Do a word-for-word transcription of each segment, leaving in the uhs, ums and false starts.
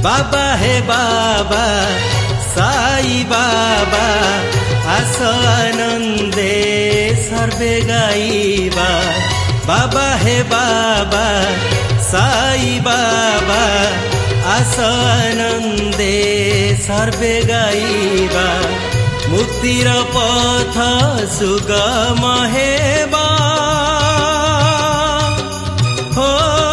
बाबा हे बाबा साई बाबा आस आनंदे सर्वे गाइबा बाबा हे बाबा साई बाबा आस आनंदे सर्वे गाइबा मुक्तिर पथ सुगम हेबा हो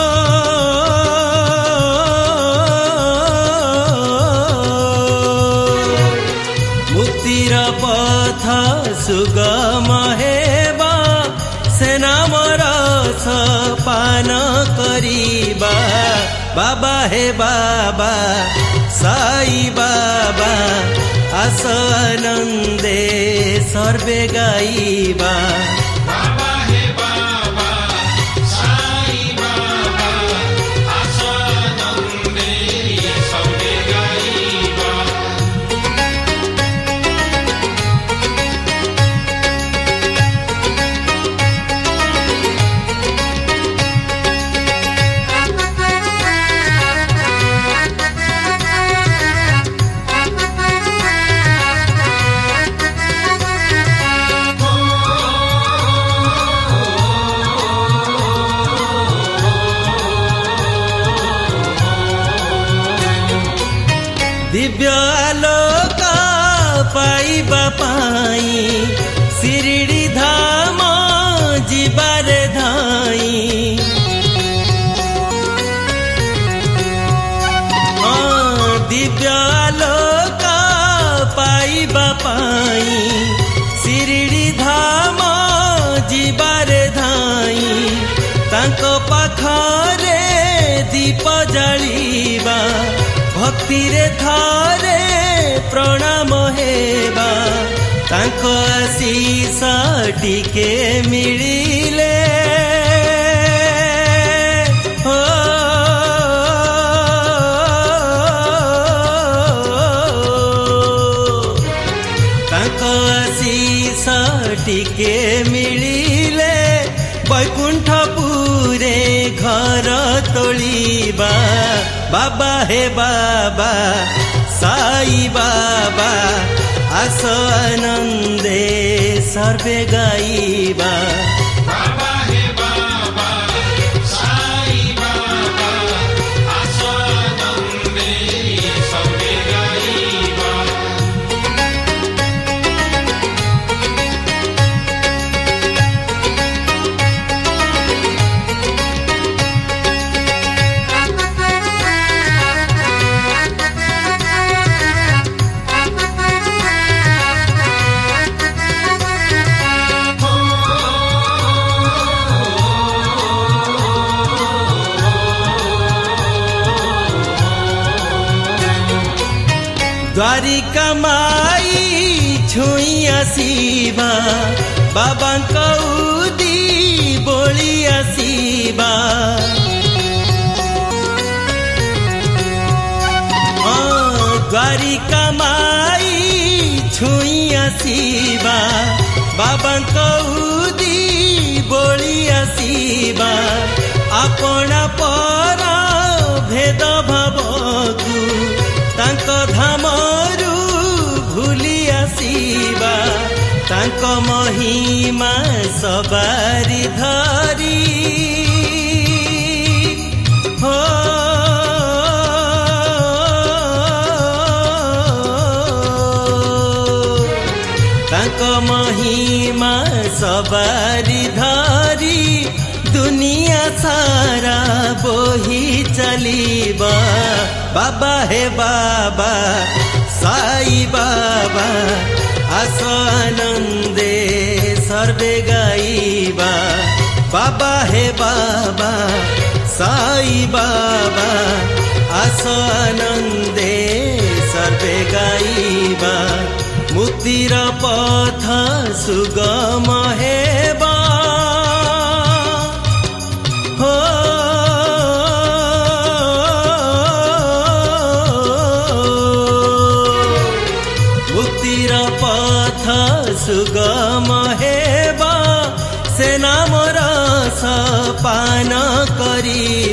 मुक्तिर पथ सुगम हेबा से नाम रस पान करिबा बाबा हे बाबा साई बाबा आस आनंदे सर्वे गाइबा बाबा हे बाबा साई बाबा आस आनंदे सर्वे गाइबा दिव्य आलोक पाइबा पाई शिरडी धाम जीवारे धाई हाँ दिव्य आलोक पाइबा पाई शिरडी धाम जीवारे धाई तांको पाखरे दीप जलिबा भक्ति रे थारे प्रणाम हेबा तांको आशीष टिके मिलिले हो तांको आशीष टिके मिलिले वैकुंठपुरे घर तोलिबा बाबा हे बाबा साई बाबा आस आनंदे सर्वे गाइबा बाबा हे बाबा साई बाबा आस आनंदे सर्वे गाइबा द्वारिका माई छुई आसीबा बाबा कौदी बोली आसीबा द्वारिका माई छुई आसीबा बाबा कौदी बोली आसीबा अपना पर भेद भावकु तांको धामरू भूली आसीबा तांको महिमा सबारी धरी हो तांको महिमा सबारी धरी दुनिया सारा बोही चलीबा बाबा हे बाबा साई बाबा आस आनंदे सर्वे गाइबा बाबा हे बाबा साई बाबा आस आनंदे सर्वे गाइबा मुक्तिर पथ सुगम हेबा हो मुक्तिर पथ सुगम हेबा से नाम रस पान करी